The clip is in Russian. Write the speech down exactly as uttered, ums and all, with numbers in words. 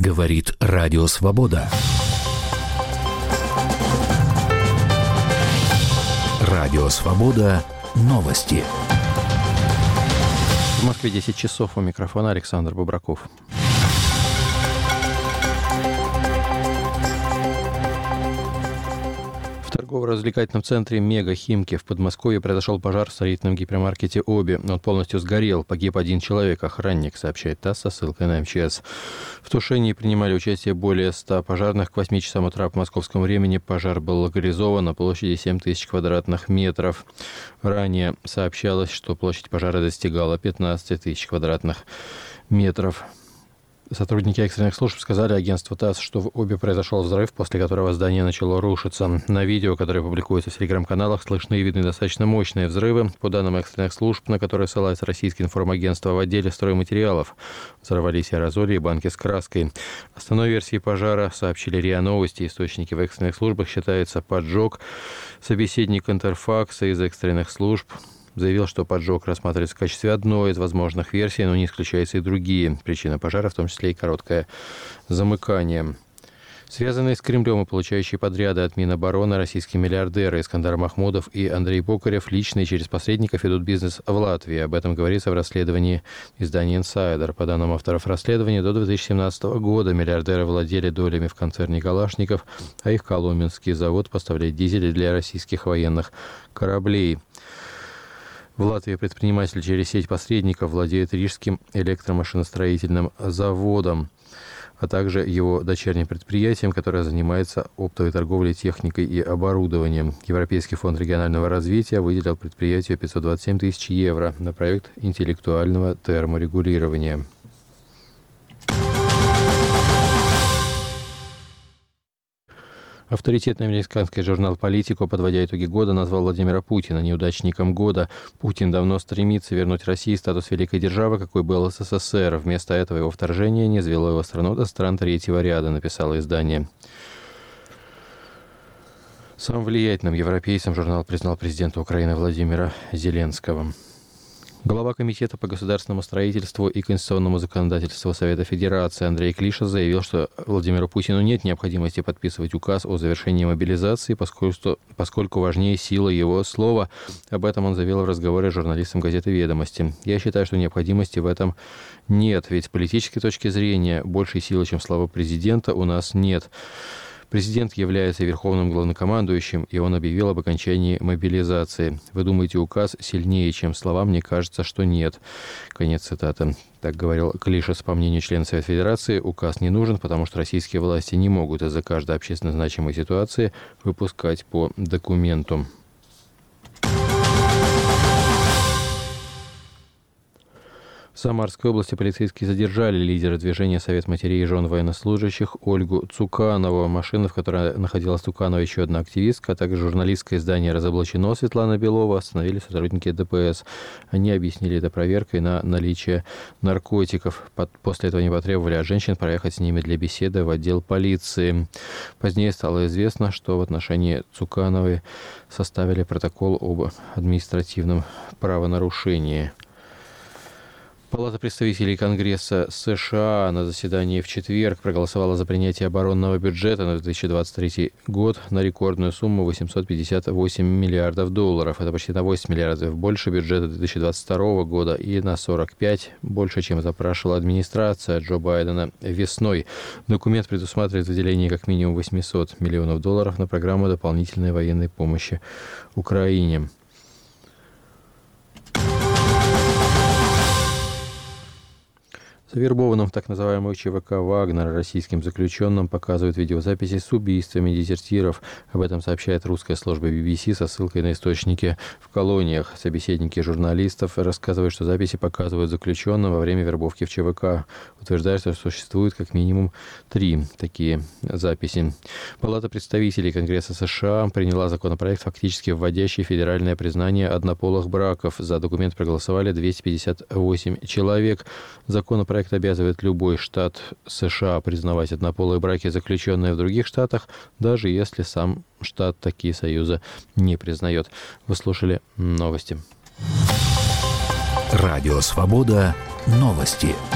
Говорит Радио Свобода. Радио Свобода. Новости. В Москве десять часов. У микрофона Александр Бубраков. В торгово-развлекательном центре «Мега Химки» в Подмосковье произошел пожар в строительном гипермаркете «Оби». Он полностью сгорел. Погиб один человек, охранник, сообщает ТАСС со ссылкой на эм че эс. В тушении принимали участие более ста пожарных. К восьми часам утра по московскому времени пожар был локализован на площади семь тысяч квадратных метров. Ранее сообщалось, что площадь пожара достигала пятнадцать тысяч квадратных метров. Сотрудники экстренных служб сказали агентству ТАСС, что в Оби произошел взрыв, после которого здание начало рушиться. На видео, которое публикуется в телеграм-каналах, слышны и видны достаточно мощные взрывы. По данным экстренных служб, на которые ссылается российское информагентство, в отделе стройматериалов взорвались аэрозоли и банки с краской. Основной версией пожара, сообщили РИА Новости, источники в экстренных службах, считается поджог. Собеседник Интерфакса из экстренных служб заявил, что поджог рассматривается в качестве одной из возможных версий, но не исключаются и другие. Причина пожара, в том числе и короткое замыкание. Связанные с Кремлем и получающие подряды от Минобороны российские миллиардеры Искандар Махмудов и Андрей Бокарев лично и через посредников ведут бизнес в Латвии. Об этом говорится в расследовании издания «Инсайдер». По данным авторов расследования, до две тысячи семнадцатого года миллиардеры владели долями в концерне «Калашников», а их коломенский завод поставляет дизели для российских военных кораблей. В Латвии предприниматель через сеть посредников владеет Рижским электромашиностроительным заводом, а также его дочерним предприятием, которое занимается оптовой торговлей техникой и оборудованием. Европейский фонд регионального развития выделил предприятию пятьсот двадцать семь тысяч евро на проект интеллектуального терморегулирования. Авторитетный американский журнал «Политико», подводя итоги года, назвал Владимира Путина неудачником года. Путин давно стремится вернуть России статус великой державы, какой был СССР. Вместо этого его вторжение низвело его страну до стран третьего ряда, написало издание. Самым влиятельным европейцем журнал признал президента Украины Владимира Зеленского. Глава Комитета по государственному строительству и конституционному законодательству Совета Федерации Андрей Клиша заявил, что Владимиру Путину нет необходимости подписывать указ о завершении мобилизации, поскольку, поскольку важнее сила его слова. Об этом он заявил в разговоре с журналистом газеты «Ведомости». «Я считаю, что необходимости в этом нет, ведь с политической точки зрения большей силы, чем слова президента, у нас нет. Президент является верховным главнокомандующим, и он объявил об окончании мобилизации. Вы думаете, указ сильнее, чем слова? Мне кажется, что нет». Конец цитаты. Так говорил Клишес. По мнению члена Совета Федерации, указ не нужен, потому что российские власти не могут из-за каждой общественно значимой ситуации выпускать по документу. В Самарской области полицейские задержали лидера движения «Совет матерей и жен военнослужащих» Ольгу Цуканову. Машина, в которой находилась Цуканова, еще одна активистка, а также журналистское издание «Разоблачено» Светлана Белова остановили сотрудники дэ пэ эс. Они объяснили это проверкой на наличие наркотиков. После этого они потребовали от женщин проехать с ними для беседы в отдел полиции. Позднее стало известно, что в отношении Цукановой составили протокол об административном правонарушении. Палата представителей Конгресса США на заседании в четверг проголосовала за принятие оборонного бюджета на две тысячи двадцать третий год на рекордную сумму восемьсот пятьдесят восемь миллиардов долларов. Это почти на восемь миллиардов больше бюджета две тысячи двадцать второго года и на сорок пять больше, чем запрашивала администрация Джо Байдена весной. Документ предусматривает выделение как минимум восемьсот миллионов долларов на программу дополнительной военной помощи Украине. Завербованным в так называемую ЧВК «Вагнер» российским заключенным показывают видеозаписи с убийствами дезертиров. Об этом сообщает русская служба би би си со ссылкой на источники в колониях. Собеседники журналистов рассказывают, что записи показывают заключенным во время вербовки в ЧВК. Утверждают, что существует как минимум три такие записи. Палата представителей Конгресса США приняла законопроект, фактически вводящий федеральное признание однополых браков. За документ проголосовали двести пятьдесят восемь человек. Законопроект обязывает любой штат США признавать однополые браки, заключенные в других штатах, даже если сам штат такие союзы не признает. Вы слушали новости. Радио «Свобода». Новости.